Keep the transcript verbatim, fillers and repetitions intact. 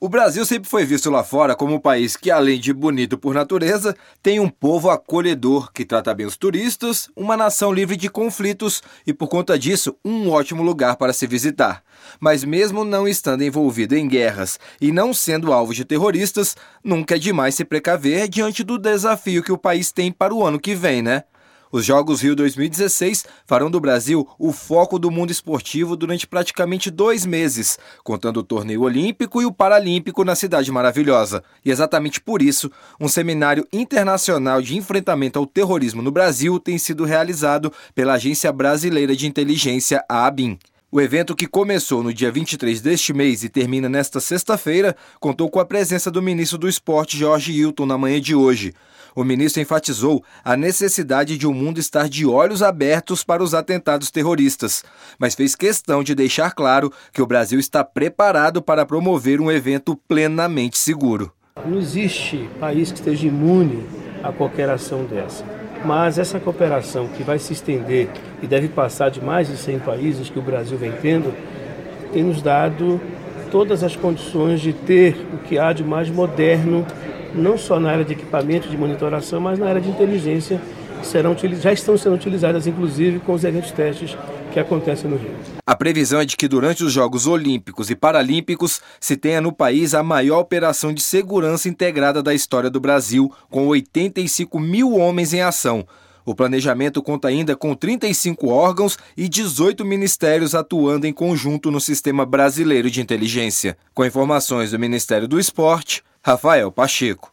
O Brasil sempre foi visto lá fora como um país que, além de bonito por natureza, tem um povo acolhedor que trata bem os turistas, uma nação livre de conflitos e, por conta disso, um ótimo lugar para se visitar. Mas mesmo não estando envolvido em guerras e não sendo alvo de terroristas, nunca é demais se precaver diante do desafio que o país tem para o ano que vem, né? Os Jogos Rio dois mil e dezesseis farão do Brasil o foco do mundo esportivo durante praticamente dois meses, contando o torneio olímpico e o paralímpico na Cidade Maravilhosa. E exatamente por isso, um seminário internacional de enfrentamento ao terrorismo no Brasil tem sido realizado pela Agência Brasileira de Inteligência, a ABIN. O evento, que começou no dia vinte e três deste mês e termina nesta sexta-feira, contou com a presença do ministro do Esporte, Jorge Hilton, na manhã de hoje. O ministro enfatizou a necessidade de o mundo estar de olhos abertos para os atentados terroristas, mas fez questão de deixar claro que o Brasil está preparado para promover um evento plenamente seguro. Não existe país que esteja imune a qualquer ação dessa. Mas essa cooperação, que vai se estender e deve passar de mais de cem países que o Brasil vem tendo, tem nos dado todas as condições de ter o que há de mais moderno, não só na área de equipamento de monitoração, mas na área de inteligência, que serão, já estão sendo utilizadas, inclusive, com os eventos testes que acontecem no Rio. A previsão é de que durante os Jogos Olímpicos e Paralímpicos se tenha no país a maior operação de segurança integrada da história do Brasil, com oitenta e cinco mil homens em ação. O planejamento conta ainda com trinta e cinco órgãos e dezoito ministérios atuando em conjunto no Sistema Brasileiro de Inteligência. Com informações do Ministério do Esporte, Rafael Pacheco.